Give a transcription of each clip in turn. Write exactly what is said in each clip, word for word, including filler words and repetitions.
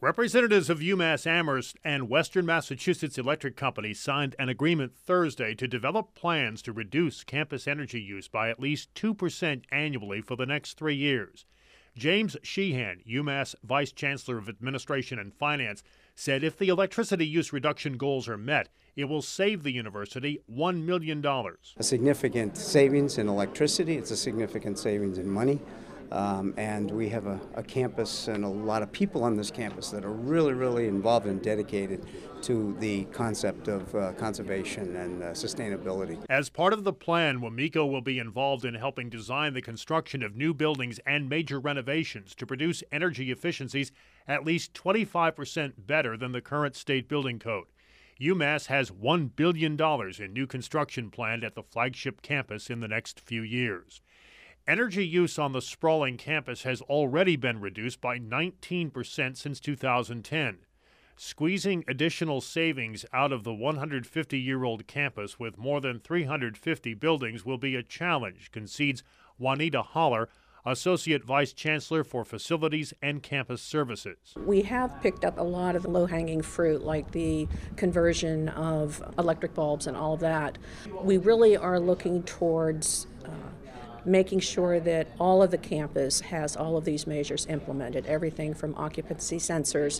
Representatives of UMass Amherst and Western Massachusetts Electric Company signed an agreement Thursday to develop plans to reduce campus energy use by at least two percent annually for the next three years. James Sheehan, UMass Vice Chancellor of Administration and Finance, said if the electricity use reduction goals are met, it will save the university one million dollars. A significant savings in electricity, it's a significant savings in money. Um, and we have a, a campus and a lot of people on this campus that are really, really involved and dedicated to the concept of uh, conservation and uh, sustainability. As part of the plan, WMECO will be involved in helping design the construction of new buildings and major renovations to produce energy efficiencies at least twenty-five percent better than the current state building code. UMass has one billion dollars in new construction planned at the flagship campus in the next few years. Energy use on the sprawling campus has already been reduced by nineteen percent since two thousand ten. Squeezing additional savings out of the one hundred fifty-year-old campus with more than three hundred fifty buildings will be a challenge, concedes Juanita Holler, Associate Vice Chancellor for Facilities and Campus Services. We have picked up a lot of low-hanging fruit, like the conversion of electric bulbs and all of that. We really are looking towards uh, making sure that all of the campus has all of these measures implemented, everything from occupancy sensors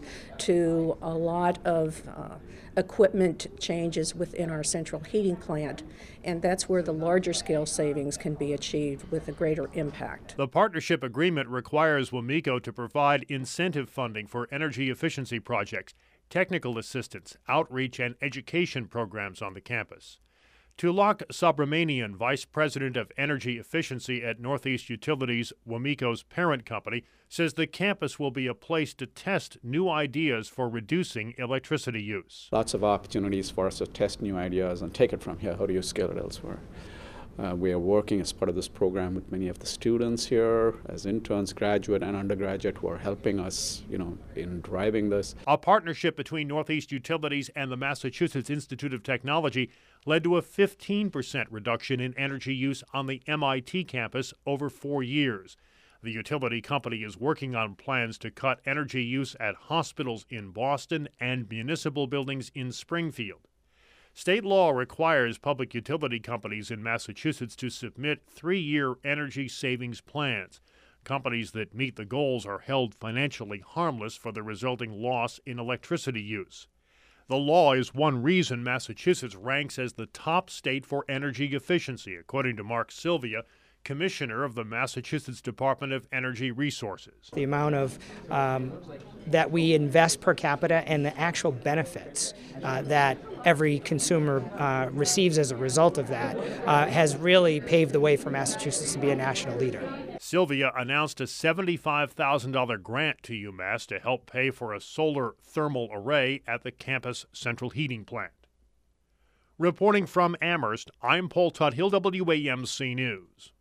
to a lot of uh, equipment changes within our central heating plant, and that's where the larger scale savings can be achieved with a greater impact. The partnership agreement requires WMECO to provide incentive funding for energy efficiency projects, technical assistance, outreach, and education programs on the campus. Tulak Subramanian, Vice President of Energy Efficiency at Northeast Utilities, WMECO's parent company, says the campus will be a place to test new ideas for reducing electricity use. Lots of opportunities for us to test new ideas and take it from here. How do you scale it elsewhere? Uh, we are working as part of this program with many of the students here as interns, graduate and undergraduate, who are helping us, you know, in driving this. A partnership between Northeast Utilities and the Massachusetts Institute of Technology led to a fifteen percent reduction in energy use on the M I T campus over four years. The utility company is working on plans to cut energy use at hospitals in Boston and municipal buildings in Springfield. State law requires public utility companies in Massachusetts to submit three-year energy savings plans. Companies that meet the goals are held financially harmless for the resulting loss in electricity use. The law is one reason Massachusetts ranks as the top state for energy efficiency, according to Mark Sylvia, Commissioner of the Massachusetts Department of Energy Resources. The amount of um, that we invest per capita and the actual benefits uh, that every consumer uh, receives as a result of that uh, has really paved the way for Massachusetts to be a national leader. Sylvia announced a seventy-five thousand dollars grant to UMass to help pay for a solar thermal array at the campus central heating plant. Reporting from Amherst, I'm Paul Tuthill, W A M C News.